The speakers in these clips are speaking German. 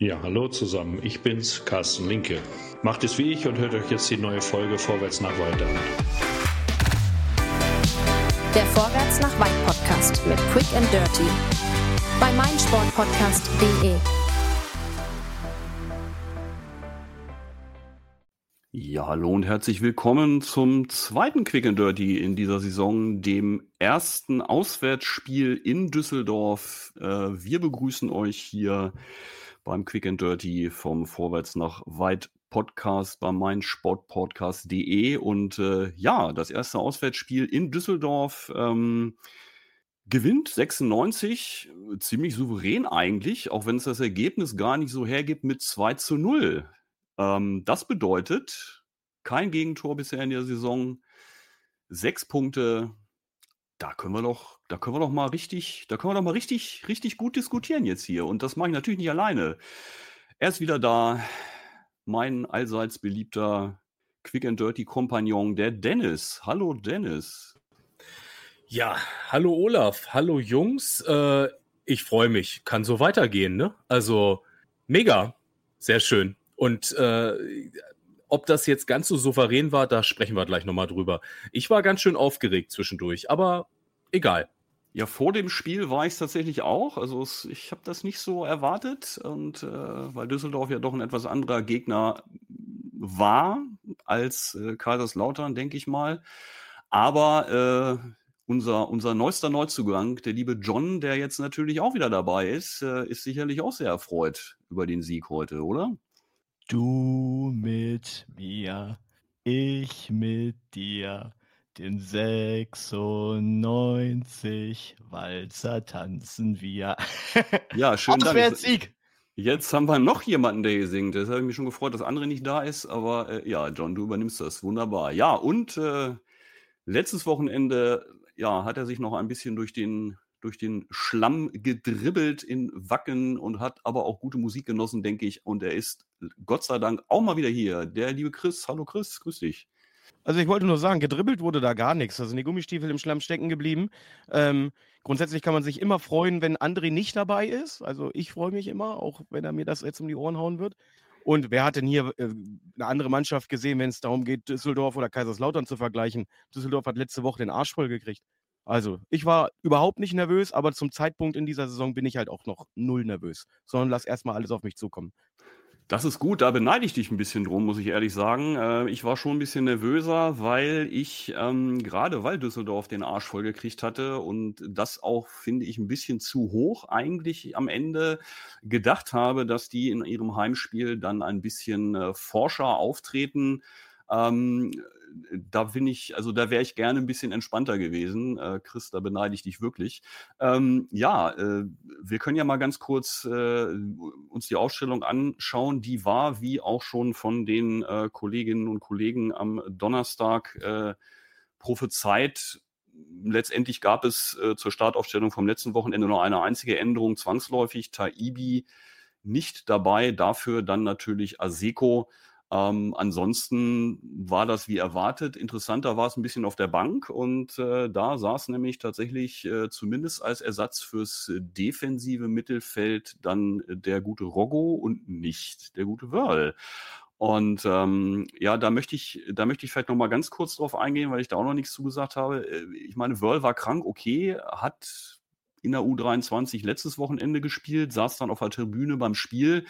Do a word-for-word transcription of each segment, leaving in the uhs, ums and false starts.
Ja, hallo zusammen, ich bin's, Carsten Linke. Macht es wie ich und hört euch jetzt die neue Folge Vorwärts nach Weit an. Der Vorwärts nach Weit Podcast mit Quick and Dirty bei meinsportpodcast punkt de. Ja, hallo und herzlich willkommen zum zweiten Quick and Dirty in dieser Saison, dem ersten Auswärtsspiel in Düsseldorf. Äh, wir begrüßen euch hier beim Quick and Dirty vom Vorwärts nach Weit Podcast bei meinsportpodcast punkt de. Und äh, ja, das erste Auswärtsspiel in Düsseldorf ähm, gewinnt sechsundneunzig, ziemlich souverän eigentlich, auch wenn es das Ergebnis gar nicht so hergibt mit zwei zu null. Ähm, das bedeutet, kein Gegentor bisher in der Saison, sechs Punkte. Da können wir doch, da können wir doch mal richtig, da können wir doch mal richtig, richtig gut diskutieren jetzt hier. Und das mache ich natürlich nicht alleine. Er ist wieder da, mein allseits beliebter Quick and Dirty Kompagnon, der Dennis. Hallo Dennis. Ja, hallo Olaf, hallo Jungs. Äh, ich freue mich, kann so weitergehen, ne? Also mega, sehr schön. Und äh, ob das jetzt ganz so souverän war, da sprechen wir gleich nochmal drüber. Ich war ganz schön aufgeregt zwischendurch, aber egal. Ja, vor dem Spiel war ich es tatsächlich auch. Also es, ich habe das nicht so erwartet. Und äh, weil Düsseldorf ja doch ein etwas anderer Gegner war als äh, Kaiserslautern, denke ich mal. Aber äh, unser, unser neuester Neuzugang, der liebe John, der jetzt natürlich auch wieder dabei ist, äh, ist sicherlich auch sehr erfreut über den Sieg heute, oder? Du mit mir, ich mit dir, den sechsundneunzig Walzer tanzen wir. Ja, schön. Auswärtssieg! Jetzt haben wir noch jemanden, der hier singt. Das habe ich mich schon gefreut, dass andere nicht da ist. Aber äh, ja, John, du übernimmst das. Wunderbar. Ja, und äh, letztes Wochenende ja, hat er sich noch ein bisschen durch den, durch den Schlamm gedribbelt in Wacken und hat aber auch gute Musik genossen, denke ich. Und er ist Gott sei Dank auch mal wieder hier. Der liebe Chris. Hallo Chris, grüß dich. Also ich wollte nur sagen, gedribbelt wurde da gar nichts. Da sind die Gummistiefel im Schlamm stecken geblieben. Ähm, grundsätzlich kann man sich immer freuen, wenn André nicht dabei ist. Also ich freue mich immer, auch wenn er mir das jetzt um die Ohren hauen wird. Und wer hat denn hier äh, eine andere Mannschaft gesehen, wenn es darum geht, Düsseldorf oder Kaiserslautern zu vergleichen? Düsseldorf hat letzte Woche den Arsch voll gekriegt. Also ich war überhaupt nicht nervös, aber zum Zeitpunkt in dieser Saison bin ich halt auch noch null nervös. Sondern lass erstmal alles auf mich zukommen. Das ist gut, da beneide ich dich ein bisschen drum, muss ich ehrlich sagen. Äh, ich war schon ein bisschen nervöser, weil ich, ähm, gerade weil Düsseldorf den Arsch voll gekriegt hatte und das auch, finde ich, ein bisschen zu hoch eigentlich am Ende gedacht habe, dass die in ihrem Heimspiel dann ein bisschen äh, forscher auftreten. Ähm, da bin ich, also da wäre ich gerne ein bisschen entspannter gewesen. Äh, Chris, da beneide ich dich wirklich. Ähm, ja, äh, wir können ja mal ganz kurz äh, uns die Ausstellung anschauen. Die war, wie auch schon von den äh, Kolleginnen und Kollegen am Donnerstag äh, prophezeit. Letztendlich gab es äh, zur Startaufstellung vom letzten Wochenende nur eine einzige Änderung, zwangsläufig Taibi nicht dabei, dafür dann natürlich Aseko. Ähm, ansonsten war das wie erwartet. Interessanter war es ein bisschen auf der Bank und äh, da saß nämlich tatsächlich äh, zumindest als Ersatz fürs defensive Mittelfeld dann der gute Roggo und nicht der gute Wörl. Und ähm, ja, da möchte ich, da möchte ich vielleicht noch mal ganz kurz drauf eingehen, weil ich da auch noch nichts zugesagt habe. Ich meine, Wörl war krank, okay, hat in der U dreiundzwanzig letztes Wochenende gespielt, saß dann auf der Tribüne beim Spiel.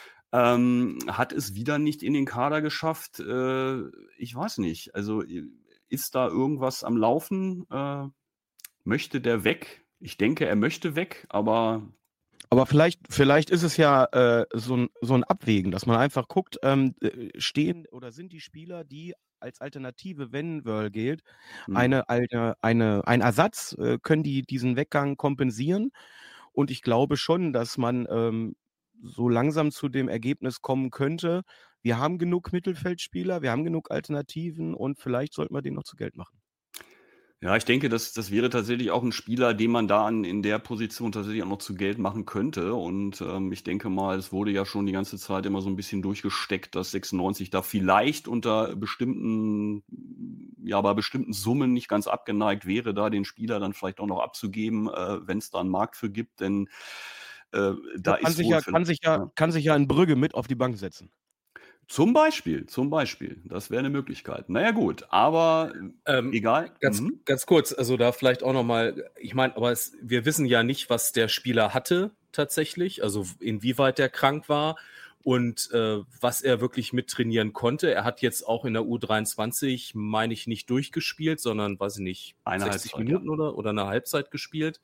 Ähm, hat es wieder nicht in den Kader geschafft. Äh, ich weiß nicht. Also ist da irgendwas am Laufen? Äh, möchte der weg? Ich denke, er möchte weg, aber... Aber vielleicht, vielleicht ist es ja äh, so, ein, so ein Abwägen, dass man einfach guckt, ähm, stehen oder sind die Spieler, die als Alternative, wenn Wörl gilt, Hm. eine, eine, eine, ein Ersatz, äh, können die diesen Weggang kompensieren? Und ich glaube schon, dass man ähm, so langsam zu dem Ergebnis kommen könnte, wir haben genug Mittelfeldspieler, wir haben genug Alternativen und vielleicht sollten wir den noch zu Geld machen. Ja, ich denke, das, das wäre tatsächlich auch ein Spieler, den man da an, in der Position tatsächlich auch noch zu Geld machen könnte. Und ähm, ich denke mal, es wurde ja schon die ganze Zeit immer so ein bisschen durchgesteckt, dass sechsundneunzig da vielleicht unter bestimmten, ja, bei bestimmten Summen nicht ganz abgeneigt wäre, da den Spieler dann vielleicht auch noch abzugeben, äh, wenn es da einen Markt für gibt. Denn Äh, da kann ist sich wohl ja, für, kann sich ja, ja. kann sich ja in Brügge mit auf die Bank setzen. Zum Beispiel, zum Beispiel. Das wäre eine Möglichkeit. Naja, gut, aber Ähm, egal. ganz, Mhm. ganz kurz, also da vielleicht auch nochmal, ich meine, aber es, wir wissen ja nicht, was der Spieler hatte tatsächlich, also inwieweit der krank war und äh, was er wirklich mittrainieren konnte. Er hat jetzt auch in der U dreiundzwanzig, meine ich, nicht durchgespielt, sondern, weiß ich nicht, Eine sechzig Halbzeit, Minuten ja. oder, oder eine Halbzeit gespielt.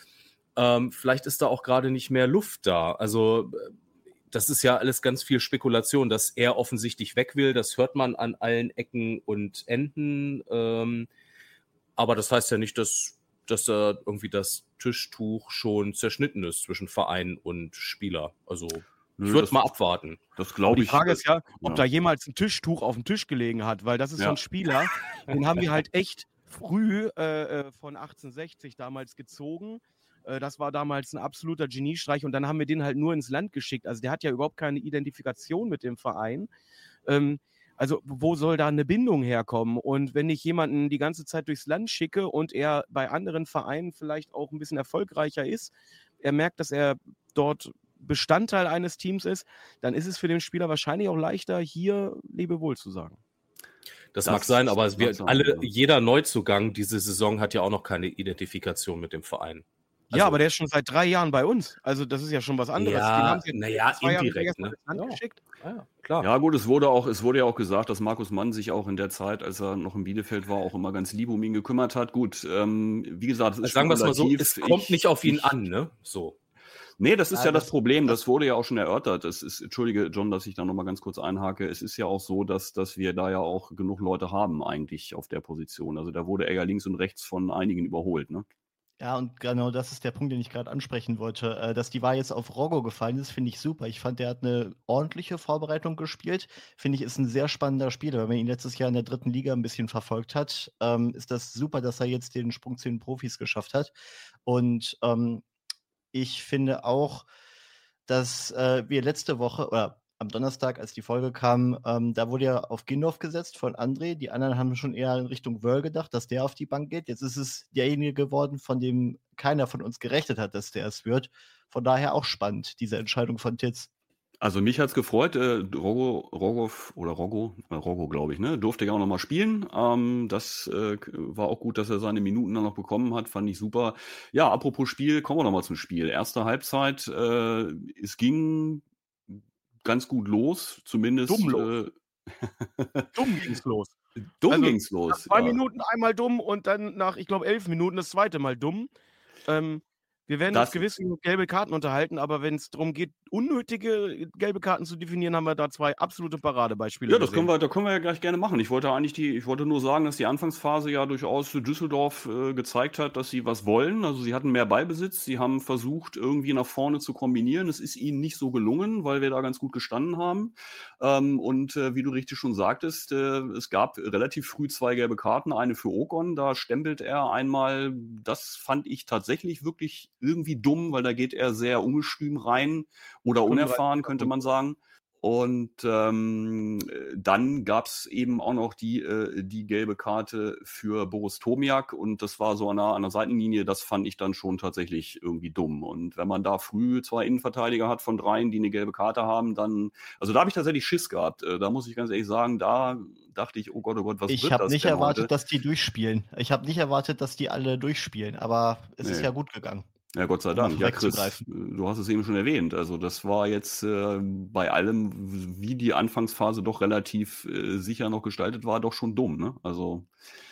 Ähm, vielleicht ist da auch gerade nicht mehr Luft da. Also äh, das ist ja alles ganz viel Spekulation, dass er offensichtlich weg will. Das hört man an allen Ecken und Enden. Ähm, aber das heißt ja nicht, dass, dass da irgendwie das Tischtuch schon zerschnitten ist zwischen Verein und Spieler. Also ich Nö, würde das, mal abwarten. das Aber glaube die ich. Frage Das, ist ja, ob ja. da jemals ein Tischtuch auf dem Tisch gelegen hat, weil das ist so Ja. ein Spieler, den haben wir halt echt früh äh, äh, von achtzehnhundertsechzig damals gezogen. Äh, das war damals ein absoluter Geniestreich und dann haben wir den halt nur ins Land geschickt. Also der hat ja überhaupt keine Identifikation mit dem Verein. Ähm, also wo soll da eine Bindung herkommen? Und wenn ich jemanden die ganze Zeit durchs Land schicke und er bei anderen Vereinen vielleicht auch ein bisschen erfolgreicher ist, er merkt, dass er dort Bestandteil eines Teams ist, dann ist es für den Spieler wahrscheinlich auch leichter, hier Lebewohl zu sagen. Das, Das mag sein, aber es mag wird sein, alle, ja. jeder Neuzugang diese Saison hat ja auch noch keine Identifikation mit dem Verein. Ja, Also- aber der ist schon seit drei Jahren bei uns. Also das ist ja schon was anderes. Den Ja, haben sie jetzt naja, zwei Jahre indirekt, erst mal ne? ins Land Ja. geschickt. Ah, ja, klar. Ja, gut, es wurde auch, es wurde ja auch gesagt, dass Markus Mann sich auch in der Zeit, als er noch in Bielefeld war, auch immer ganz lieb um ihn gekümmert hat. Gut, ähm, wie gesagt, es ist Also sagen wir es mal so, spekulativ. es kommt Ich- nicht auf ihn ich, an, ne? So. Nee, das ist ja, Ja, das, das- Problem, das- das wurde ja auch schon erörtert. Es ist, entschuldige, John, dass ich da nochmal ganz kurz einhake. Es ist ja auch so, dass, dass wir da ja auch genug Leute haben, eigentlich auf der Position. Also da wurde er ja links und rechts von einigen überholt, ne? Ja, und genau das ist der Punkt, den ich gerade ansprechen wollte. Äh, dass die Wahl jetzt auf Roggo gefallen ist, finde ich super. Ich fand, der hat eine ordentliche Vorbereitung gespielt. Finde ich, ist ein sehr spannender Spieler. Wenn man ihn letztes Jahr in der dritten Liga ein bisschen verfolgt hat, ähm, ist das super, dass er jetzt den Sprung zu den Profis geschafft hat. Und ähm, ich finde auch, dass äh, wir letzte Woche oder am Donnerstag, als die Folge kam, ähm, da wurde ja auf Gindorf gesetzt von André. Die anderen haben schon eher in Richtung Wörl gedacht, dass der auf die Bank geht. Jetzt ist es derjenige geworden, von dem keiner von uns gerechnet hat, dass der es wird. Von daher auch spannend, diese Entscheidung von Titz. Also mich hat's gefreut, äh, Rogo, Rogov oder Rogo, äh, Rogo glaube ich, ne, durfte ja auch noch mal spielen. Ähm, das äh, war auch gut, dass er seine Minuten dann noch bekommen hat, fand ich super. Ja, apropos Spiel, kommen wir noch mal zum Spiel. Erste Halbzeit, äh, es ging ganz gut los, zumindest. Dumm los. Äh, Dumm ging's los. dumm Also, ging's Nach los. zwei ja. Minuten einmal dumm und dann nach, ich glaube, elf Minuten das zweite Mal dumm. Ähm, wir werden Das- uns gewiss über gelbe Karten unterhalten, aber wenn es darum geht, unnötige gelbe Karten zu definieren, haben wir da zwei absolute Paradebeispiele Ja, das gesehen. können wir, da können wir ja gleich gerne machen. Ich wollte eigentlich die, ich wollte nur sagen, dass die Anfangsphase ja durchaus für Düsseldorf äh, gezeigt hat, dass sie was wollen. Also sie hatten mehr Ballbesitz, sie haben versucht, irgendwie nach vorne zu kombinieren. Es ist ihnen nicht so gelungen, weil wir da ganz gut gestanden haben. Ähm, und äh, wie du richtig schon sagtest, äh, es gab relativ früh zwei gelbe Karten, eine für Ocon, da stempelt er einmal, das fand ich tatsächlich wirklich irgendwie dumm, weil da geht er sehr ungestüm rein oder unerfahren, könnte man sagen. Und ähm, dann gab es eben auch noch die, äh, die gelbe Karte für Boris Tomiak und das war so an der, an der Seitenlinie, das fand ich dann schon tatsächlich irgendwie dumm. Und wenn man da früh zwei Innenverteidiger hat von dreien, die eine gelbe Karte haben, dann, also da habe ich tatsächlich Schiss gehabt. Äh, da muss ich ganz ehrlich sagen, da dachte ich, oh Gott, oh Gott, was Ich wird habe das nicht denn erwartet, heute? dass die durchspielen. Ich habe nicht erwartet, dass die alle durchspielen, aber es ist Nee. ja gut gegangen. Ja, Gott sei Um Dank. mal Ja, Chris, vorwegzugreifen. du hast es eben schon erwähnt. Also das war jetzt äh, bei allem, wie die Anfangsphase doch relativ äh, sicher noch gestaltet war, doch schon dumm, ne? Also,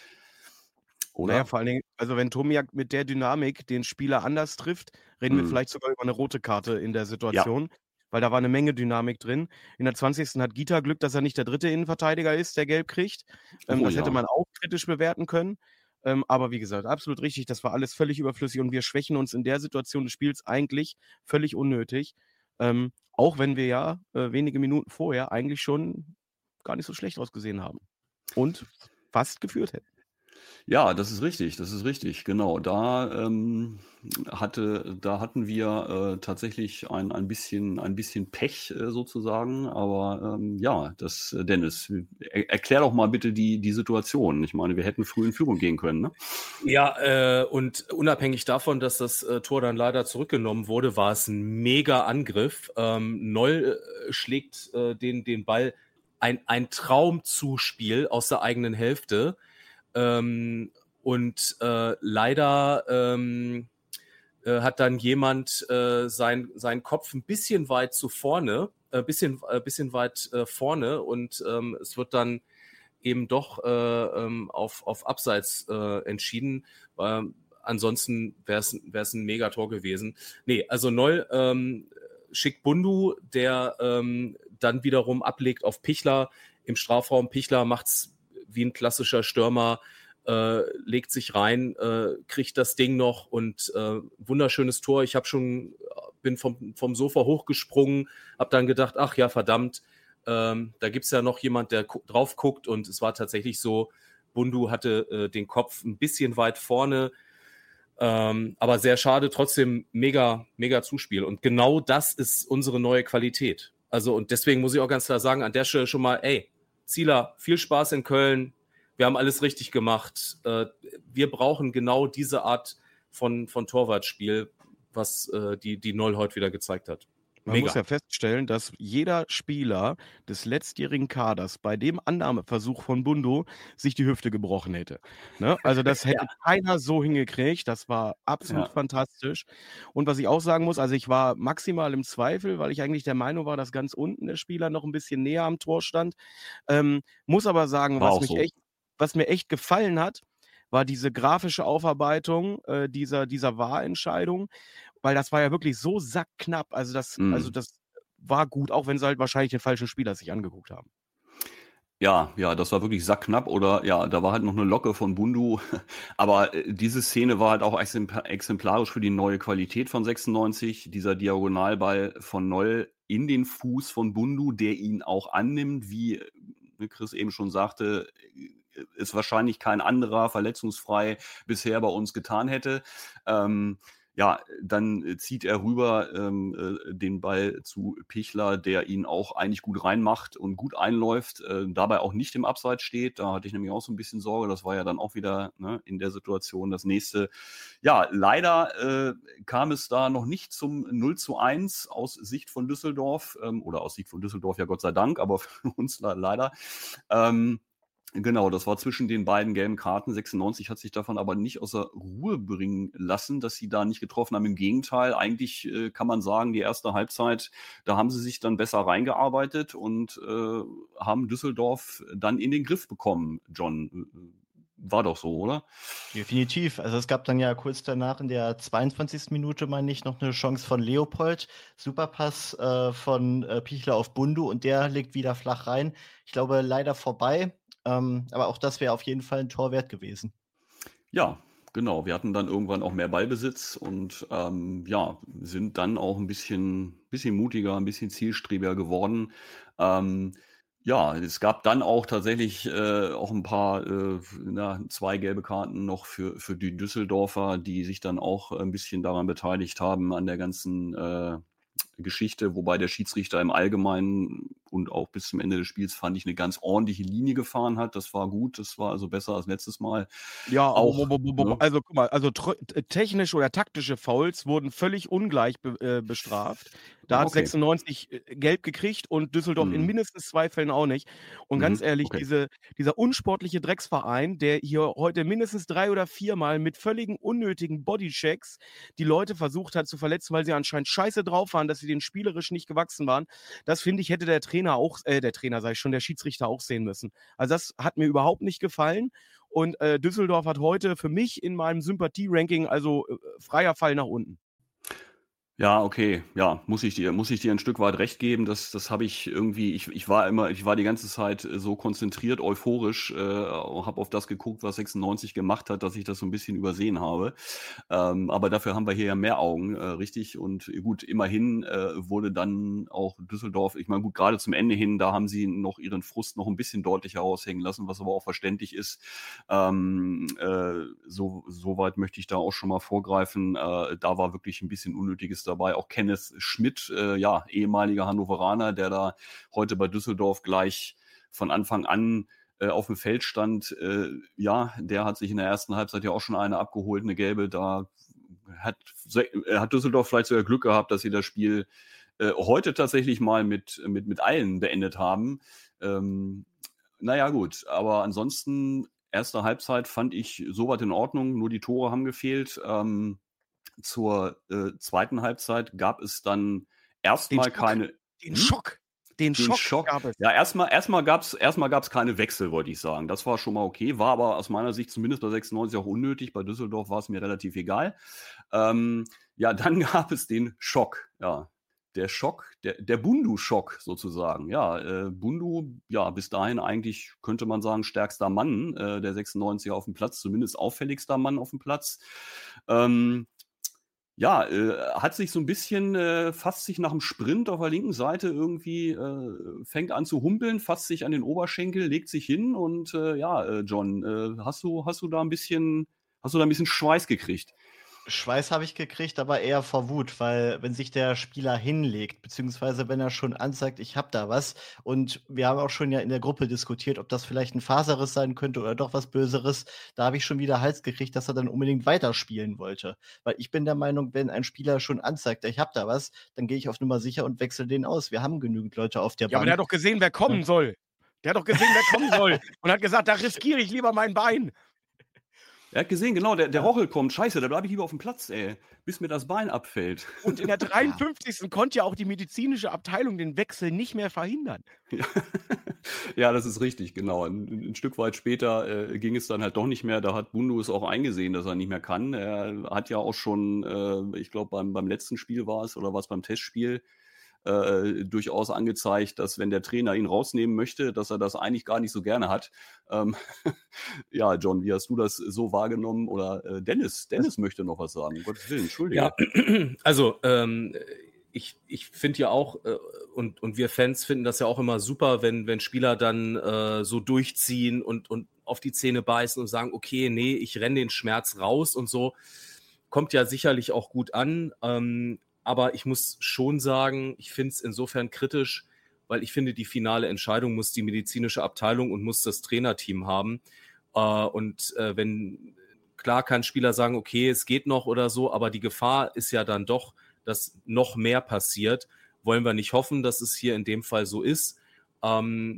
oder? Naja, vor allen Dingen, also wenn Tomiak mit der Dynamik den Spieler anders trifft, reden wir Hm. vielleicht sogar über eine rote Karte in der Situation, weil da war eine Menge Dynamik drin. In der zwanzigsten hat Gita Glück, dass er nicht der dritte Innenverteidiger ist, der gelb kriegt. Ähm, Oh das ja. hätte man auch kritisch bewerten können. Ähm, aber wie gesagt, absolut richtig, das war alles völlig überflüssig und wir schwächen uns in der Situation des Spiels eigentlich völlig unnötig. Ähm, auch wenn wir ja äh, wenige Minuten vorher eigentlich schon gar nicht so schlecht ausgesehen haben und fast geführt hätten. Ja, das ist richtig, das ist richtig, genau. Da ähm, hatte, da hatten wir äh, tatsächlich ein, ein bisschen, ein bisschen Pech äh, sozusagen. Aber ähm, ja, das, äh, Dennis, er, erklär doch mal bitte die, die Situation. Ich meine, wir hätten früh in Führung gehen können, ne? Ja, äh, und unabhängig davon, dass das äh, Tor dann leider zurückgenommen wurde, war es ein mega Angriff. Ähm, Noll äh, schlägt äh, den, den Ball, ein, ein Traumzuspiel aus der eigenen Hälfte. Ähm, und äh, leider ähm, äh, hat dann jemand äh, sein, seinen Kopf ein bisschen weit zu vorne, ein äh, bisschen, äh, bisschen weit äh, vorne und ähm, es wird dann eben doch äh, ähm, auf, auf Abseits äh, entschieden. Ähm, ansonsten wäre es ein Megator gewesen. Nee, also Noll ähm, schickt Bundu, der ähm, dann wiederum ablegt auf Pichler im Strafraum. Pichler macht's wie ein klassischer Stürmer, äh, legt sich rein, äh, kriegt das Ding noch und äh, wunderschönes Tor. Ich habe schon, bin vom, vom Sofa hochgesprungen, habe dann gedacht, ach ja, verdammt, ähm, da gibt es ja noch jemand, der gu- drauf guckt und es war tatsächlich so, Bundu hatte äh, den Kopf ein bisschen weit vorne, ähm, aber sehr schade, trotzdem mega, mega Zuspiel und genau das ist unsere neue Qualität. Also und deswegen muss ich auch ganz klar sagen, an der Stelle schon mal, ey, Zieler, viel Spaß in Köln. Wir haben alles richtig gemacht. Äh, wir brauchen genau diese Art von, von Torwartspiel, was äh, die, die Noll heute wieder gezeigt hat. Man Mega. muss ja feststellen, dass jeder Spieler des letztjährigen Kaders bei dem Annahmeversuch von Bundu sich die Hüfte gebrochen hätte. Ne? Also das hätte keiner so hingekriegt. Das war absolut Ja. fantastisch. Und was ich auch sagen muss, also ich war maximal im Zweifel, weil ich eigentlich der Meinung war, dass ganz unten der Spieler noch ein bisschen näher am Tor stand. Ähm, muss aber sagen, War was auch mich so. echt, was mir echt gefallen hat, war diese grafische Aufarbeitung äh, dieser, dieser V A R-Entscheidung, weil das war ja wirklich so sackknapp. Also das, Mm. also das war gut, auch wenn sie halt wahrscheinlich den falschen Spieler sich angeguckt haben. Ja, ja, das war wirklich sackknapp oder ja, da war halt noch eine Locke von Bundu. Aber äh, diese Szene war halt auch exempl- exemplarisch für die neue Qualität von sechsundneunzig. Dieser Diagonalball von Noll in den Fuß von Bundu, der ihn auch annimmt, wie äh, Chris eben schon sagte, äh, es wahrscheinlich kein anderer verletzungsfrei bisher bei uns getan hätte. Ähm, Ja, dann äh, zieht er rüber ähm, äh, den Ball zu Pichler, der ihn auch eigentlich gut reinmacht und gut einläuft, äh, dabei auch nicht im Abseits steht. Da hatte ich nämlich auch so ein bisschen Sorge. Das war ja dann auch wieder ne, in der Situation das nächste. Ja, leider äh, kam es da noch nicht zum null zu eins aus Sicht von Düsseldorf ähm, oder aus Sicht von Düsseldorf, ja Gott sei Dank, aber für uns le- leider. Ähm, Genau, das war zwischen den beiden gelben Karten. sechsundneunzig hat sich davon aber nicht außer Ruhe bringen lassen, dass sie da nicht getroffen haben. Im Gegenteil, eigentlich äh, kann man sagen, die erste Halbzeit, da haben sie sich dann besser reingearbeitet und äh, haben Düsseldorf dann in den Griff bekommen, John. War doch so, oder? Definitiv. Also es gab dann ja kurz danach in der zweiundzwanzigsten Minute, meine ich, noch eine Chance von Leopold. Superpass äh, von äh, Pichler auf Bundu und der legt wieder flach rein. Ich glaube, leider vorbei. Ähm, aber auch das wäre auf jeden Fall ein Tor wert gewesen. Ja, genau. Wir hatten dann irgendwann auch mehr Ballbesitz und ähm, ja, sind dann auch ein bisschen, bisschen mutiger, ein bisschen zielstrebiger geworden. Ähm, ja, es gab dann auch tatsächlich äh, auch ein paar, äh, na, zwei gelbe Karten noch für, für die Düsseldorfer, die sich dann auch ein bisschen daran beteiligt haben, an der ganzen äh, Geschichte, wobei der Schiedsrichter im Allgemeinen und auch bis zum Ende des Spiels, fand ich, eine ganz ordentliche Linie gefahren hat. Das war gut, das war also besser als letztes Mal. Ja, Auch, bo- bo- bo- bo- ne? also guck mal, also tr- t- technische oder taktische Fouls wurden völlig ungleich be äh, bestraft. Da Ah, hat okay. sechsundneunzig äh, gelb gekriegt und Düsseldorf in Mhm. mindestens zwei Fällen auch nicht. Und ganz Mhm, ehrlich, okay. diese, dieser unsportliche Drecksverein, der hier heute mindestens drei oder viermal mit völligen unnötigen Bodychecks die Leute versucht hat zu verletzen, weil sie anscheinend scheiße drauf waren, dass sie den spielerisch nicht gewachsen waren, das finde ich, hätte der Trainer auch, äh, der Trainer sage ich schon, der Schiedsrichter auch sehen müssen. Also das hat mir überhaupt nicht gefallen. Und äh, Düsseldorf hat heute für mich in meinem Sympathie-Ranking also äh, freier Fall nach unten. Ja, okay. Ja, muss ich dir muss ich dir ein Stück weit recht geben. Das das habe ich irgendwie ich ich war immer ich war die ganze Zeit, äh, so konzentriert, euphorisch, äh, habe auf das geguckt, was sechsundneunzig gemacht hat, dass ich das so ein bisschen übersehen habe. Ähm, aber dafür haben wir hier ja mehr Augen, äh, richtig. Und äh, gut, immerhin, äh, wurde dann auch Düsseldorf ich meine, gut, gerade zum Ende hin, da haben sie noch ihren Frust noch ein bisschen deutlicher raushängen lassen, was aber auch verständlich ist. Ähm, äh, so so weit möchte ich da auch schon mal vorgreifen. Äh, da war wirklich ein bisschen Unnötiges dabei. Auch Kenneth Schmidt, äh, ja, ehemaliger Hannoveraner, der da heute bei Düsseldorf gleich von Anfang an äh, auf dem Feld stand. Äh, ja, der hat sich in der ersten Halbzeit ja auch schon eine abgeholt, eine gelbe. Da hat, äh, hat Düsseldorf vielleicht sogar Glück gehabt, dass sie das Spiel äh, heute tatsächlich mal mit, mit, mit allen beendet haben. Ähm, naja, gut, aber ansonsten, erste Halbzeit fand ich soweit in Ordnung, nur die Tore haben gefehlt. Ähm, zur äh, zweiten Halbzeit gab es dann erstmal keine. Den Hm? Schock. Den, Den Schock, Schock. gab es. Ja, erstmal erstmal gab's erstmal gab's keine Wechsel, wollte ich sagen. Das war schon mal okay, war aber aus meiner Sicht zumindest bei sechsundneunzig auch unnötig. Bei Düsseldorf war es mir relativ egal. Ähm, ja, dann gab es den Schock. Ja, der Schock, der, der Bundu-Schock sozusagen. Ja, äh, Bundu, ja, bis dahin eigentlich könnte man sagen stärkster Mann äh, der sechsundneunziger auf dem Platz, zumindest auffälligster Mann auf dem Platz. Ähm, ja, äh, hat sich so ein bisschen äh, fasst sich nach dem Sprint auf der linken Seite irgendwie, äh, fängt an zu humpeln, fasst sich an den Oberschenkel, legt sich hin und, äh, ja, äh, John, äh, hast du hast du da ein bisschen hast du da ein bisschen Schweiß gekriegt? Schweiß habe ich gekriegt, aber eher vor Wut, weil wenn sich der Spieler hinlegt, beziehungsweise wenn er schon anzeigt, ich habe da was, und wir haben auch schon ja in der Gruppe diskutiert, ob das vielleicht ein Faserriss sein könnte oder doch was Böseres, da habe ich schon wieder Hals gekriegt, dass er dann unbedingt weiterspielen wollte. Weil ich bin der Meinung, wenn ein Spieler schon anzeigt, ich habe da was, dann gehe ich auf Nummer sicher und wechsle den aus. Wir haben genügend Leute auf der Ja, aber der hat Bank. doch gesehen, wer kommen Ja. soll. Der hat doch gesehen, wer kommen soll. Und hat gesagt, da riskiere ich lieber mein Bein. Er hat gesehen, genau, der der Ja. Rochel kommt. Scheiße, da bleibe ich lieber auf dem Platz, ey, bis mir das Bein abfällt. Und in der dreiundfünfzigsten konnte ja auch die medizinische Abteilung den Wechsel nicht mehr verhindern. Ja. Ja, das ist richtig, genau. Ein 'n Stück weit später, äh, ging es dann halt doch nicht mehr. Da hat Bundu es auch eingesehen, dass er nicht mehr kann. Er hat ja auch schon, äh, ich glaube, beim beim letzten Spiel war es oder war es beim Testspiel, äh, durchaus angezeigt, dass wenn der Trainer ihn rausnehmen möchte, dass er das eigentlich gar nicht so gerne hat. Ähm, ja, John, wie hast du das so wahrgenommen? Oder äh, Dennis, Dennis möchte noch was sagen. Um Gottes Willen, Entschuldige. Ja, also ähm, ich, ich finde ja auch, äh, und, und wir Fans finden das ja auch immer super, wenn, wenn Spieler dann äh, so durchziehen und, und auf die Zähne beißen und sagen, okay, nee, ich renne den Schmerz raus und so. Kommt ja sicherlich auch gut an. Ähm, aber ich muss schon sagen, ich finde es insofern kritisch, weil ich finde, die finale Entscheidung muss die medizinische Abteilung und muss das Trainerteam haben. Äh, und äh, wenn, klar kann ein Spieler sagen, okay, es geht noch oder so, aber die Gefahr ist ja dann doch, dass noch mehr passiert. Wollen wir nicht hoffen, dass es hier in dem Fall so ist. Ähm,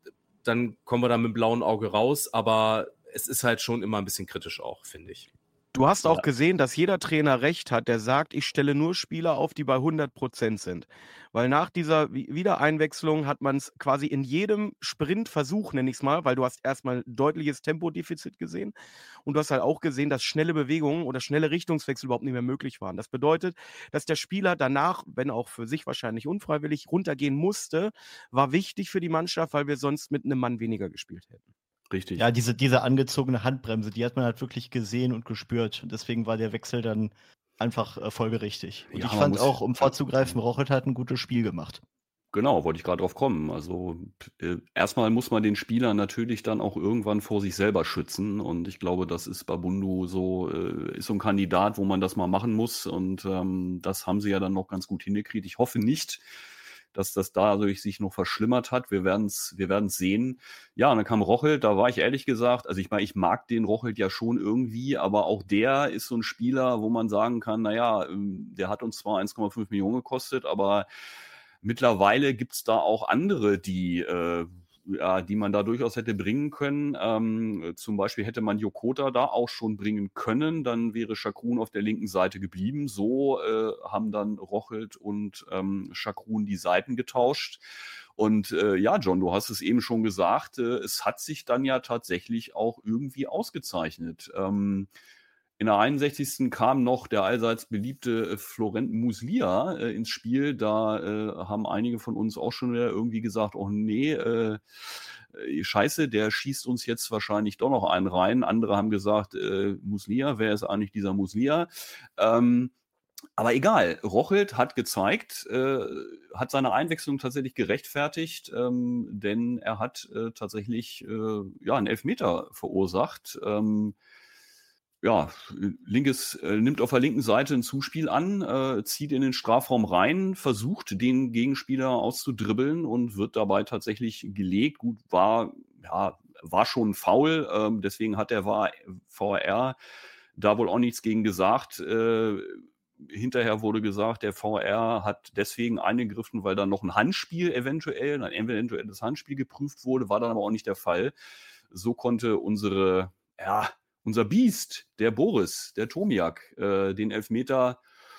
dann kommen wir da mit dem blauen Auge raus, aber es ist halt schon immer ein bisschen kritisch auch, finde ich. Du hast auch Ja. gesehen, dass jeder Trainer recht hat, der sagt, ich stelle nur Spieler auf, die bei hundert Prozent sind. Weil nach dieser Wi- Wiedereinwechslung hat man es quasi in jedem Sprintversuch, nenne ich es mal, weil du hast erstmal ein deutliches Tempodefizit gesehen und du hast halt auch gesehen, dass schnelle Bewegungen oder schnelle Richtungswechsel überhaupt nicht mehr möglich waren. Das bedeutet, dass der Spieler danach, wenn auch für sich wahrscheinlich unfreiwillig, runtergehen musste, war wichtig für die Mannschaft, weil wir sonst mit einem Mann weniger gespielt hätten. Richtig. Ja, diese, diese angezogene Handbremse, die hat man halt wirklich gesehen und gespürt. Und deswegen war der Wechsel dann einfach äh, folgerichtig. Und Ja, ich man fand muss- auch, um vorzugreifen, Rochelt hat ein gutes Spiel gemacht. Genau, wollte ich gerade drauf kommen. Also äh, erstmal muss man den Spieler natürlich dann auch irgendwann vor sich selber schützen. Und ich glaube, das ist bei Bundu so, äh, ist so ein Kandidat, wo man das mal machen muss. Und ähm, das haben sie ja dann noch ganz gut hingekriegt. Ich hoffe nicht, dass das dadurch sich noch verschlimmert hat. Wir werden es wir werden's sehen. Ja, und dann kam Rochelt, da war ich ehrlich gesagt, also ich meine, ich mag den Rochelt ja schon irgendwie, aber auch der ist so ein Spieler, wo man sagen kann, naja, ähm, der hat uns zwar eins Komma fünf Millionen gekostet, aber mittlerweile gibt's da auch andere, die, äh, ja, die man da durchaus hätte bringen können. Ähm, zum Beispiel hätte man Jokota da auch schon bringen können, dann wäre Şakrun auf der linken Seite geblieben. So äh, haben dann Rochelt und ähm, Şakrun die Seiten getauscht. Und äh, ja, John, du hast es eben schon gesagt, äh, es hat sich dann ja tatsächlich auch irgendwie ausgezeichnet. Ähm, In der einundsechzigsten kam noch der allseits beliebte Florent Muslia äh, ins Spiel. Da äh, haben einige von uns auch schon wieder irgendwie gesagt, oh nee, äh, Scheiße, der schießt uns jetzt wahrscheinlich doch noch einen rein. Andere haben gesagt, äh, Muslia, wer ist eigentlich dieser Muslia? Ähm, aber egal, Rochelt hat gezeigt, äh, hat seine Einwechslung tatsächlich gerechtfertigt, ähm, denn er hat äh, tatsächlich äh, ja, einen Elfmeter verursacht. Ähm, ja, linkes, äh, nimmt auf der linken Seite ein Zuspiel an, äh, zieht in den Strafraum rein, versucht den Gegenspieler auszudribbeln und wird dabei tatsächlich gelegt. Gut, war, ja, war schon faul, ähm, deswegen hat der V A R da wohl auch nichts gegen gesagt. Äh, hinterher wurde gesagt, der V A R hat deswegen eingegriffen, weil da noch ein Handspiel eventuell, ein eventuelles Handspiel geprüft wurde, war dann aber auch nicht der Fall. So konnte unsere, ja, unser Biest, der Boris, der Tomiak, äh, den Elfmeter,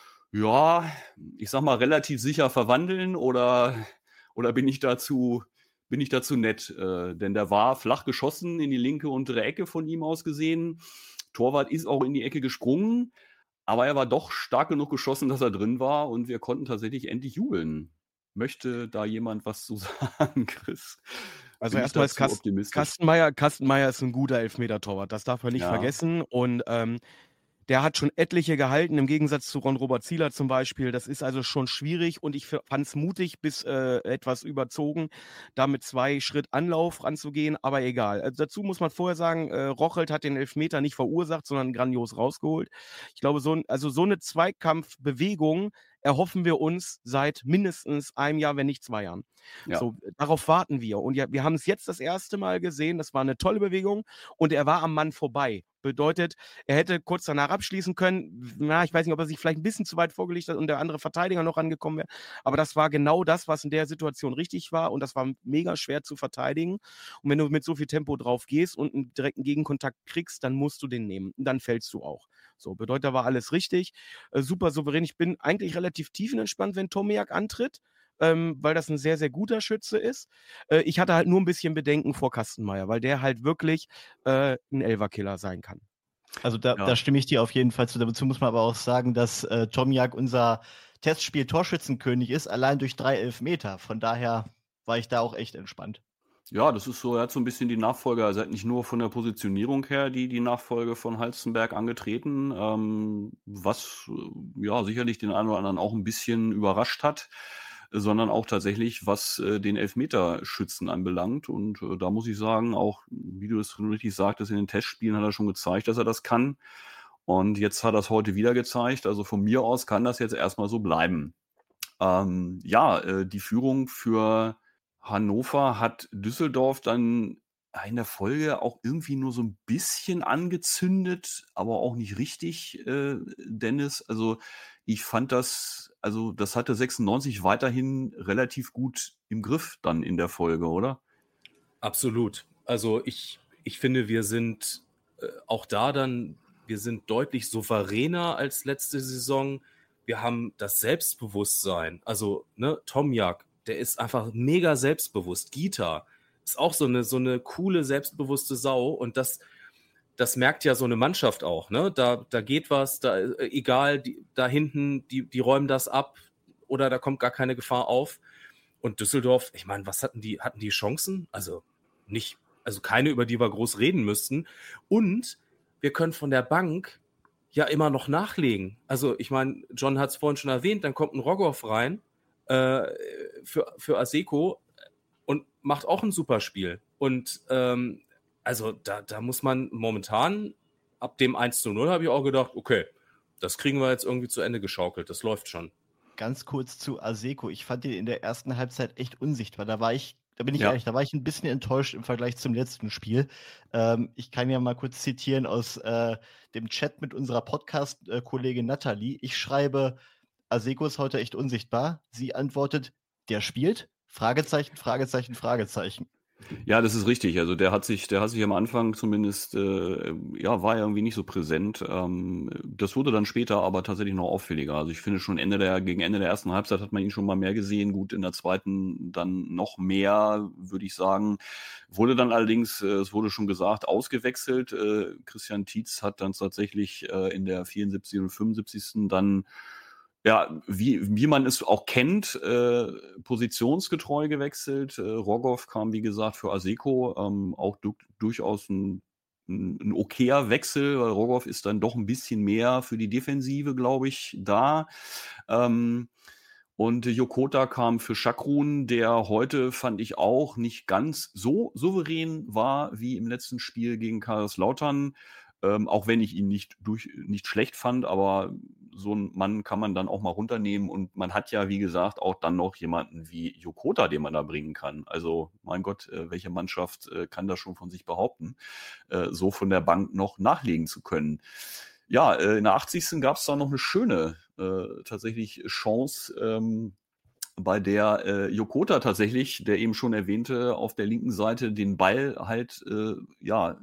ja, ich sag mal, relativ sicher verwandeln oder, oder bin ich dazu, bin ich dazu nett? Äh, denn der war flach geschossen in die linke untere Ecke von ihm aus gesehen. Torwart ist auch in die Ecke gesprungen, aber er war doch stark genug geschossen, dass er drin war und wir konnten tatsächlich endlich jubeln. Möchte da jemand was zu sagen, Chris? Also erstmal ist Kast, Kastenmeier, Kastenmeier ist ein guter Elfmeter-Torwart, das darf man nicht ja. vergessen. Und ähm, der hat schon etliche gehalten, im Gegensatz zu Ron-Robert Zieler zum Beispiel. Das ist also schon schwierig und ich fand es mutig bis äh, etwas überzogen, da mit zwei Schritt Anlauf ranzugehen, aber egal. Also dazu muss man vorher sagen, äh, Rochelt hat den Elfmeter nicht verursacht, sondern grandios rausgeholt. Ich glaube, so, also so eine Zweikampfbewegung erhoffen wir uns seit mindestens einem Jahr, wenn nicht zwei Jahren. Ja. So, darauf warten wir. Und ja, wir haben es jetzt das erste Mal gesehen. Das war eine tolle Bewegung und er war am Mann vorbei. Bedeutet, er hätte kurz danach abschließen können. Na, ich weiß nicht, ob er sich vielleicht ein bisschen zu weit vorgelegt hat und der andere Verteidiger noch rangekommen wäre. Aber das war genau das, was in der Situation richtig war und das war mega schwer zu verteidigen. Und wenn du mit so viel Tempo drauf gehst und einen direkten Gegenkontakt kriegst, dann musst du den nehmen. Und dann fällst du auch. So, bedeutet, da war alles richtig. Äh, super souverän. Ich bin eigentlich relativ tiefenentspannt, wenn Tomiak antritt, ähm, weil das ein sehr, sehr guter Schütze ist. Äh, ich hatte halt nur ein bisschen Bedenken vor Kastenmeier, weil der halt wirklich äh, ein Elferkiller sein kann. Also da, ja. da stimme ich dir auf jeden Fall zu. Dazu muss man aber auch sagen, dass äh, Tomiak unser Testspiel-Torschützenkönig ist, allein durch drei Elfmeter. Von daher war ich da auch echt entspannt. Ja, das ist so, er hat so ein bisschen die Nachfolge, also er hat nicht nur von der Positionierung her die, die Nachfolge von Halstenberg angetreten, ähm, was äh, ja sicherlich den einen oder anderen auch ein bisschen überrascht hat, sondern auch tatsächlich, was äh, den Elfmeterschützen anbelangt. Und äh, da muss ich sagen, auch, wie du es richtig sagtest, in den Testspielen hat er schon gezeigt, dass er das kann. Und jetzt hat er es heute wieder gezeigt. Also von mir aus kann das jetzt erstmal so bleiben. Ähm, ja, äh, die Führung für Hannover hat Düsseldorf dann in der Folge auch irgendwie nur so ein bisschen angezündet, aber auch nicht richtig, äh, Dennis. Also ich fand das, also das hatte sechsundneunzig weiterhin relativ gut im Griff dann in der Folge, oder? Absolut. Also ich, ich finde, wir sind äh, auch da dann, wir sind deutlich souveräner als letzte Saison. Wir haben das Selbstbewusstsein. Also ne, Tomiak, der ist einfach mega selbstbewusst. Gita ist auch so eine, so eine coole, selbstbewusste Sau. Und das, das merkt ja so eine Mannschaft auch. Ne? Da, da geht was, da, egal, die, da hinten, die, die räumen das ab oder da kommt gar keine Gefahr auf. Und Düsseldorf, ich meine, was hatten die? Hatten die Chancen? Also nicht, also keine, über die wir groß reden müssten. Und wir können von der Bank ja immer noch nachlegen. Also ich meine, John hat es vorhin schon erwähnt, dann kommt ein Rogoff rein, für, für Aseko und macht auch ein super Spiel. Und ähm, also da, da muss man momentan, ab dem eins zu null habe ich auch gedacht, okay, das kriegen wir jetzt irgendwie zu Ende geschaukelt, das läuft schon. Ganz kurz zu Aseko, ich fand ihn in der ersten Halbzeit echt unsichtbar, da war ich, da bin ich Ja. ehrlich, da war ich ein bisschen enttäuscht im Vergleich zum letzten Spiel. Ähm, ich kann ja mal kurz zitieren aus äh, dem Chat mit unserer Podcast-Kollegin Nathalie. Ich schreibe, Aseko ist heute echt unsichtbar. Sie antwortet, der spielt? Fragezeichen, Fragezeichen, Fragezeichen. Ja, das ist richtig. Also der hat sich, der hat sich am Anfang zumindest, äh, ja, war ja irgendwie nicht so präsent. Ähm, das wurde dann später aber tatsächlich noch auffälliger. Also ich finde schon Ende der, gegen Ende der ersten Halbzeit hat man ihn schon mal mehr gesehen. Gut, in der zweiten dann noch mehr, würde ich sagen. Wurde dann allerdings, äh, es wurde schon gesagt, ausgewechselt. Äh, Christian Tietz hat dann tatsächlich äh, in der vierundsiebzigsten und fünfundsiebzigsten dann ja, wie, wie man es auch kennt, äh, positionsgetreu gewechselt. Äh, Rogoff kam, wie gesagt, für Aseko, ähm, auch du, durchaus ein, ein, ein okayer Wechsel, weil Rogoff ist dann doch ein bisschen mehr für die Defensive, glaube ich, da. Ähm, und Yokota kam für Shakrun, der heute, fand ich auch, nicht ganz so souverän war wie im letzten Spiel gegen Kaiserslautern. Ähm, auch wenn ich ihn nicht, durch, nicht schlecht fand, aber so einen Mann kann man dann auch mal runternehmen und man hat ja, wie gesagt, auch dann noch jemanden wie Yokota, den man da bringen kann. Also, mein Gott, äh, welche Mannschaft äh, kann das schon von sich behaupten, äh, so von der Bank noch nachlegen zu können. Ja, äh, in der achtzigsten gab es da noch eine schöne äh, tatsächlich Chance, ähm, bei der äh, Yokota tatsächlich, der eben schon erwähnte, auf der linken Seite den Ball halt äh, ja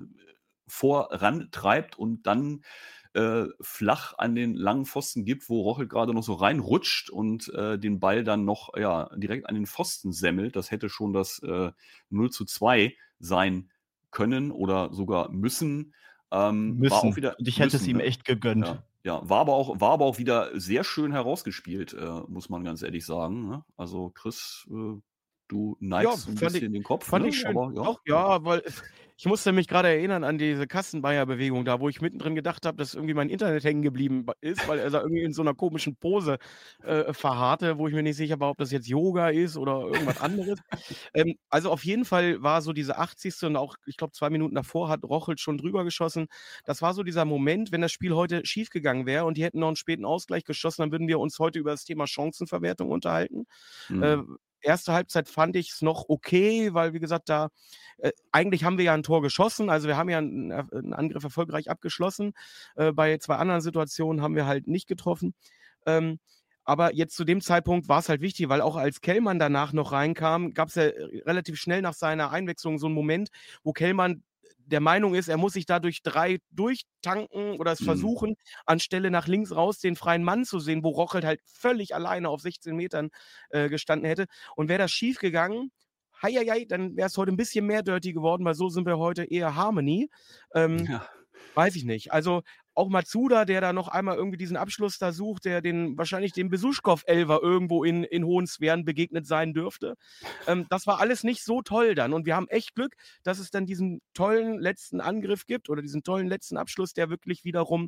vorantreibt und dann äh, flach an den langen Pfosten gibt, wo Rochel gerade noch so reinrutscht und äh, den Ball dann noch ja, direkt an den Pfosten semmelt. Das hätte schon das äh, null zu zwei sein können oder sogar müssen. Ähm, Müssen. War auch wieder, Und ich hätte müssen, es ihm ne? echt gegönnt. Ja. Ja, war aber auch, war aber auch wieder sehr schön herausgespielt, äh, muss man ganz ehrlich sagen. Ne? Also Chris, äh, du neigst Ja, ein fand bisschen ich- den Kopf. Fand ne? ich schön. Aber, ja. Doch, ja, weil ich musste mich gerade erinnern an diese Kassenbeier-Bewegung da, wo ich mittendrin gedacht habe, dass irgendwie mein Internet hängen geblieben ist, weil er da irgendwie in so einer komischen Pose äh, verharrte, wo ich mir nicht sicher war, ob das jetzt Yoga ist oder irgendwas anderes. ähm, also auf jeden Fall war so diese achtzigste und auch, ich glaube, zwei Minuten davor hat Rochelt schon drüber geschossen. Das war so dieser Moment, wenn das Spiel heute schiefgegangen wäre und die hätten noch einen späten Ausgleich geschossen, dann würden wir uns heute über das Thema Chancenverwertung unterhalten. Mhm. Äh, erste Halbzeit fand ich es noch okay, weil, wie gesagt, da äh, eigentlich haben wir ja ein Tor geschossen, also wir haben ja einen, einen Angriff erfolgreich abgeschlossen. Äh, bei zwei anderen Situationen haben wir halt nicht getroffen. Ähm, aber jetzt zu dem Zeitpunkt war es halt wichtig, weil auch als Kellmann danach noch reinkam, gab es ja relativ schnell nach seiner Einwechslung so einen Moment, wo Kellmann der Meinung ist, er muss sich da durch drei durchtanken oder es Mhm. versuchen, anstelle nach links raus den freien Mann zu sehen, wo Rochelt halt völlig alleine auf sechzehn Metern äh, gestanden hätte. Und wäre das schief gegangen, heieiei, dann wäre es heute ein bisschen mehr dirty geworden, weil so sind wir heute eher Harmony. Ähm, Ja. Weiß ich nicht. Also auch Matsuda, der da noch einmal irgendwie diesen Abschluss da sucht, der den wahrscheinlich dem Besuschkow-Elfer irgendwo in, in Hohensweren begegnet sein dürfte. Ähm, das war alles nicht so toll dann. Und wir haben echt Glück, dass es dann diesen tollen letzten Angriff gibt oder diesen tollen letzten Abschluss, der wirklich wiederum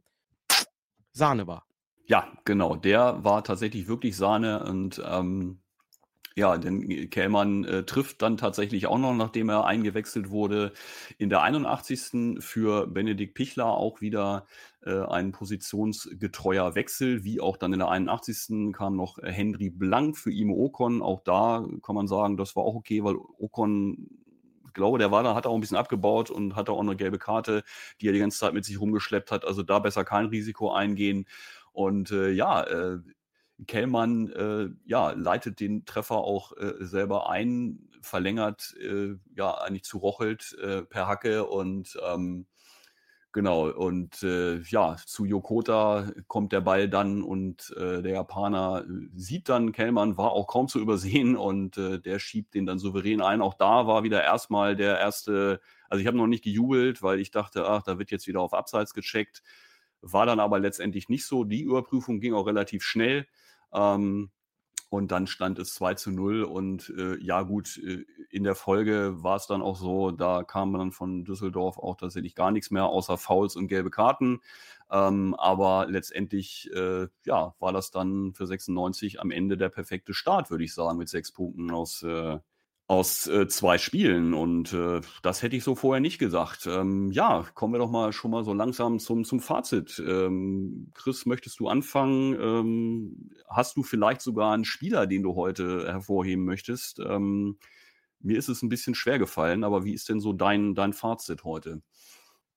Sahne war. Ja, genau. Der war tatsächlich wirklich Sahne und ähm, ja, denn Kellmann äh, trifft dann tatsächlich auch noch, nachdem er eingewechselt wurde, in der einundachtzigsten für Benedikt Pichler auch wieder äh, ein positionsgetreuer Wechsel, wie auch dann in der einundachtzigsten kam noch äh, Henry Blank für Imo Ocon. Auch da kann man sagen, das war auch okay, weil Ocon, ich glaube, der war da, hat auch ein bisschen abgebaut und hatte auch eine gelbe Karte, die er die ganze Zeit mit sich rumgeschleppt hat. Also da besser kein Risiko eingehen. Und äh, ja, äh, Kellmann äh, ja, leitet den Treffer auch äh, selber ein, verlängert äh, ja eigentlich zu Rochelt äh, per Hacke und ähm, genau, und äh, ja, zu Yokota kommt der Ball dann und äh, der Japaner sieht dann Kellmann, war auch kaum zu übersehen und äh, der schiebt den dann souverän ein. Auch da war wieder erstmal der erste, also ich habe noch nicht gejubelt, weil ich dachte, ach, da wird jetzt wieder auf Abseits gecheckt. War dann aber letztendlich nicht so. Die Überprüfung ging auch relativ schnell. Ähm, und dann stand es zwei zu null und äh, ja gut, äh, in der Folge war es dann auch so, da kam dann von Düsseldorf auch tatsächlich gar nichts mehr, außer Fouls und gelbe Karten. Ähm, aber letztendlich äh, ja, war das dann für sechsundneunzig am Ende der perfekte Start, würde ich sagen, mit sechs Punkten aus, äh, aus äh, zwei Spielen. Und äh, das hätte ich so vorher nicht gesagt. Ähm, ja, kommen wir doch mal schon mal so langsam zum, zum Fazit. Ähm, Chris, möchtest du anfangen? Ähm, hast du vielleicht sogar einen Spieler, den du heute hervorheben möchtest? Ähm, mir ist es ein bisschen schwer gefallen, aber wie ist denn so dein, dein Fazit heute?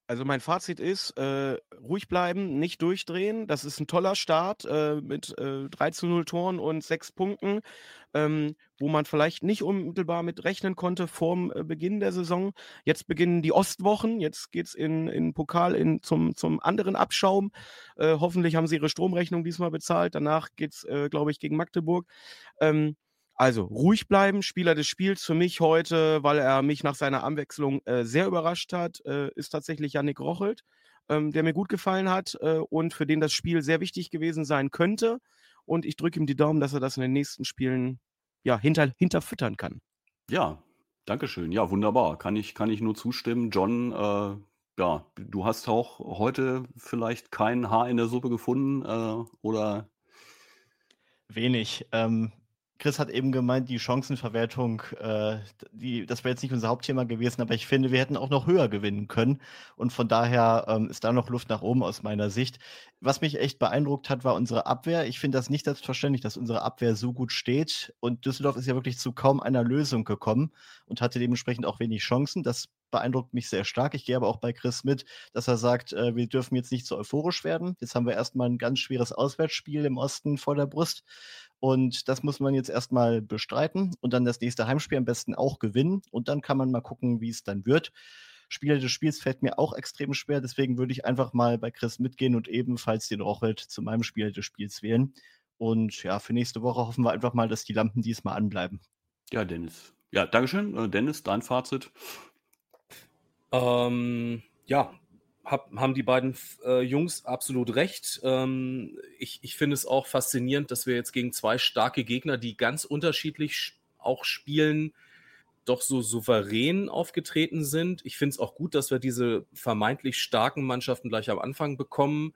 Also mein Fazit ist, äh, ruhig bleiben, nicht durchdrehen. Das ist ein toller Start äh, mit äh, drei zu null Toren und sechs Punkten, ähm, wo man vielleicht nicht unmittelbar mit rechnen konnte vorm äh, Beginn der Saison. Jetzt beginnen die Ostwochen, jetzt geht es in, in Pokal in, zum, zum anderen Abschaum. Äh, hoffentlich haben sie ihre Stromrechnung diesmal bezahlt. Danach geht es, äh, glaube ich, gegen Magdeburg. Ähm, Also ruhig bleiben, Spieler des Spiels für mich heute, weil er mich nach seiner Anwechslung äh, sehr überrascht hat, äh, ist tatsächlich Yannick Rochelt, ähm, der mir gut gefallen hat äh, und für den das Spiel sehr wichtig gewesen sein könnte. Und ich drücke ihm die Daumen, dass er das in den nächsten Spielen ja, hinter, hinterfüttern kann. Ja, Dankeschön. Ja, wunderbar. Kann ich, kann ich nur zustimmen. John, äh, ja, du hast auch heute vielleicht kein Haar in der Suppe gefunden, äh, oder? Wenig. Ähm, Chris hat eben gemeint, die Chancenverwertung, äh, die, das wäre jetzt nicht unser Hauptthema gewesen, aber ich finde, wir hätten auch noch höher gewinnen können. Und von daher ähm, ist da noch Luft nach oben aus meiner Sicht. Was mich echt beeindruckt hat, war unsere Abwehr. Ich finde das nicht selbstverständlich, dass unsere Abwehr so gut steht. Und Düsseldorf ist ja wirklich zu kaum einer Lösung gekommen und hatte dementsprechend auch wenig Chancen. Das beeindruckt mich sehr stark. Ich gehe aber auch bei Chris mit, dass er sagt, äh, wir dürfen jetzt nicht so euphorisch werden. Jetzt haben wir erstmal ein ganz schweres Auswärtsspiel im Osten vor der Brust. Und das muss man jetzt erstmal bestreiten und dann das nächste Heimspiel am besten auch gewinnen. Und dann kann man mal gucken, wie es dann wird. Spieler des Spiels fällt mir auch extrem schwer. Deswegen würde ich einfach mal bei Chris mitgehen und ebenfalls den Rochelt zu meinem Spieler des Spiels wählen. Und ja, für nächste Woche hoffen wir einfach mal, dass die Lampen diesmal anbleiben. Ja, Dennis. Ja, Dankeschön. Äh, Dennis, dein Fazit? Ähm, ja, hab, haben die beiden äh, Jungs absolut recht. Ähm, ich ich finde es auch faszinierend, dass wir jetzt gegen zwei starke Gegner, die ganz unterschiedlich auch spielen, doch so souverän aufgetreten sind. Ich finde es auch gut, dass wir diese vermeintlich starken Mannschaften gleich am Anfang bekommen.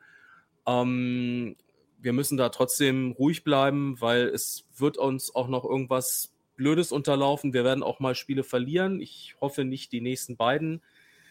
Ähm, wir müssen da trotzdem ruhig bleiben, weil es wird uns auch noch irgendwas Blödes unterlaufen. Wir werden auch mal Spiele verlieren. Ich hoffe nicht die nächsten beiden.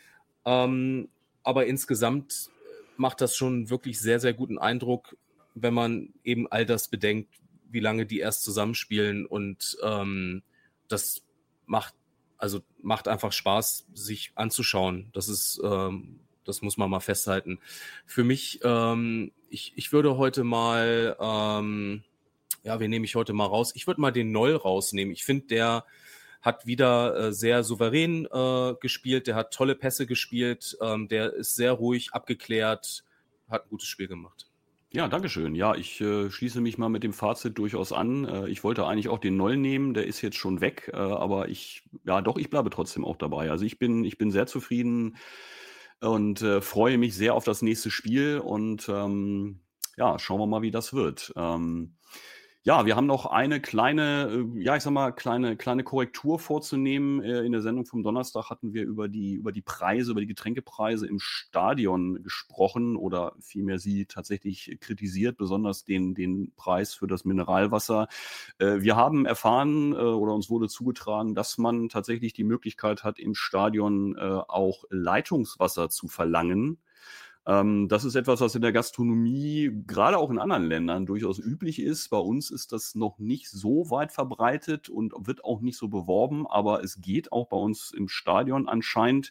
Ähm, aber insgesamt macht das schon wirklich sehr, sehr guten Eindruck, wenn man eben all das bedenkt, wie lange die erst zusammenspielen. Und ähm, das macht, also macht einfach Spaß, sich anzuschauen. Das ist, ähm, das muss man mal festhalten. Für mich, ähm, ich, ich würde heute mal, ähm, ja, wen nehme ich heute mal raus? Ich würde mal den Noll rausnehmen. Ich finde, der hat wieder äh, sehr souverän äh, gespielt, der hat tolle Pässe gespielt, ähm, der ist sehr ruhig, abgeklärt, hat ein gutes Spiel gemacht. Ja, Dankeschön. Ja, ich äh, schließe mich mal mit dem Fazit durchaus an. Äh, ich wollte eigentlich auch den Noll nehmen, der ist jetzt schon weg, äh, aber ich, ja doch, ich bleibe trotzdem auch dabei. Also ich bin, ich bin sehr zufrieden und äh, freue mich sehr auf das nächste Spiel und ähm, ja, schauen wir mal, wie das wird. Ähm, Ja, wir haben noch eine kleine, äh, ja, ich sag mal, kleine, kleine Korrektur vorzunehmen. Äh, In der Sendung vom Donnerstag hatten wir über die, über die Preise, über die Getränkepreise im Stadion gesprochen oder vielmehr sie tatsächlich kritisiert, besonders den, den Preis für das Mineralwasser. Äh, Wir haben erfahren äh, oder uns wurde zugetragen, dass man tatsächlich die Möglichkeit hat, im Stadion äh, auch Leitungswasser zu verlangen. Ähm, Das ist etwas, was in der Gastronomie, gerade auch in anderen Ländern, durchaus üblich ist. Bei uns ist das noch nicht so weit verbreitet und wird auch nicht so beworben, aber es geht auch bei uns im Stadion anscheinend.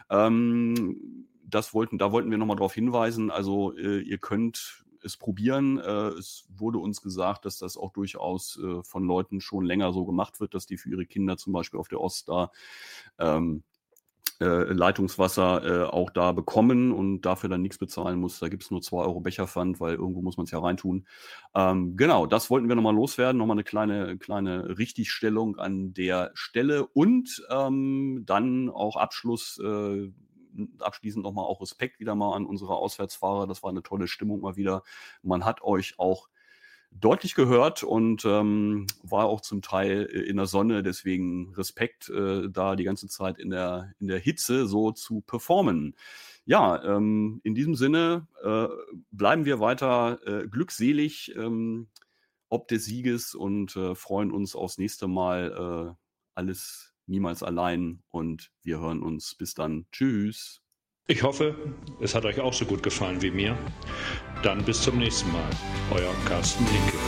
Ähm, Das wollten, da wollten wir nochmal darauf hinweisen. Also äh, ihr könnt es probieren. Äh, Es wurde uns gesagt, dass das auch durchaus äh, von Leuten schon länger so gemacht wird, dass die für ihre Kinder zum Beispiel auf der Ost da ähm, äh, Leitungswasser äh, auch da bekommen und dafür dann nichts bezahlen muss. Da gibt es nur zwei Euro Becherpfand, weil irgendwo muss man es ja reintun. Ähm, genau, das wollten wir nochmal loswerden. Nochmal eine kleine, kleine Richtigstellung an der Stelle und ähm, dann auch Abschluss, äh, abschließend nochmal auch Respekt wieder mal an unsere Auswärtsfahrer. Das war eine tolle Stimmung mal wieder. Man hat euch auch deutlich gehört und ähm, war auch zum Teil in der Sonne, deswegen Respekt, äh, da die ganze Zeit in der, in der Hitze so zu performen. Ja, ähm, in diesem Sinne äh, bleiben wir weiter äh, glückselig ähm, ob des Sieges und äh, freuen uns aufs nächste Mal. Äh, alles niemals allein und wir hören uns. Bis dann. Tschüss. Ich hoffe, es hat euch auch so gut gefallen wie mir. Dann bis zum nächsten Mal. Euer Carsten Linke.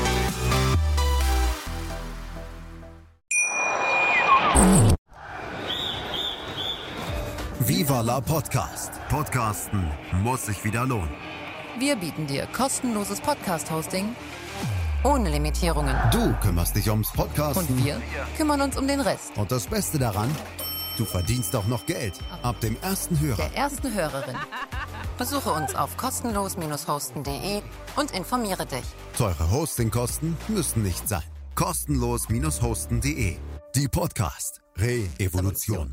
Viva la Podcast. Podcasten muss sich wieder lohnen. Wir bieten dir kostenloses Podcast-Hosting ohne Limitierungen. Du kümmerst dich ums Podcasten. Und wir kümmern uns um den Rest. Und das Beste daran, du verdienst auch noch Geld. Ab dem ersten Hörer. Der ersten Hörerin. Besuche uns auf kostenlos hosten punkt de und informiere dich. Teure Hostingkosten müssen nicht sein. kostenlos hosten punkt de. Die Podcast Re-Evolution.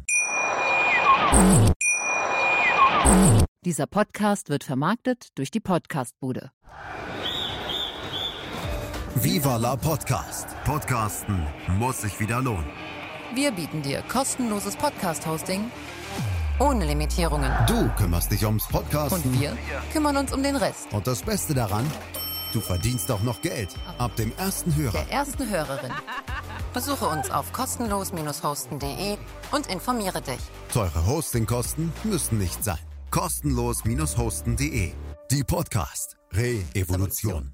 Dieser Podcast wird vermarktet durch die Podcastbude. Viva la Podcast. Podcasten muss sich wieder lohnen. Wir bieten dir kostenloses Podcast-Hosting ohne Limitierungen. Du kümmerst dich ums Podcasten. Und wir kümmern uns um den Rest. Und das Beste daran, du verdienst auch noch Geld. Ab dem ersten Hörer. Der ersten Hörerin. Besuche uns auf kostenlos hosten punkt de und informiere dich. Teure Hostingkosten müssen nicht sein. kostenlos hosten punkt de. Die Podcast Re-Evolution.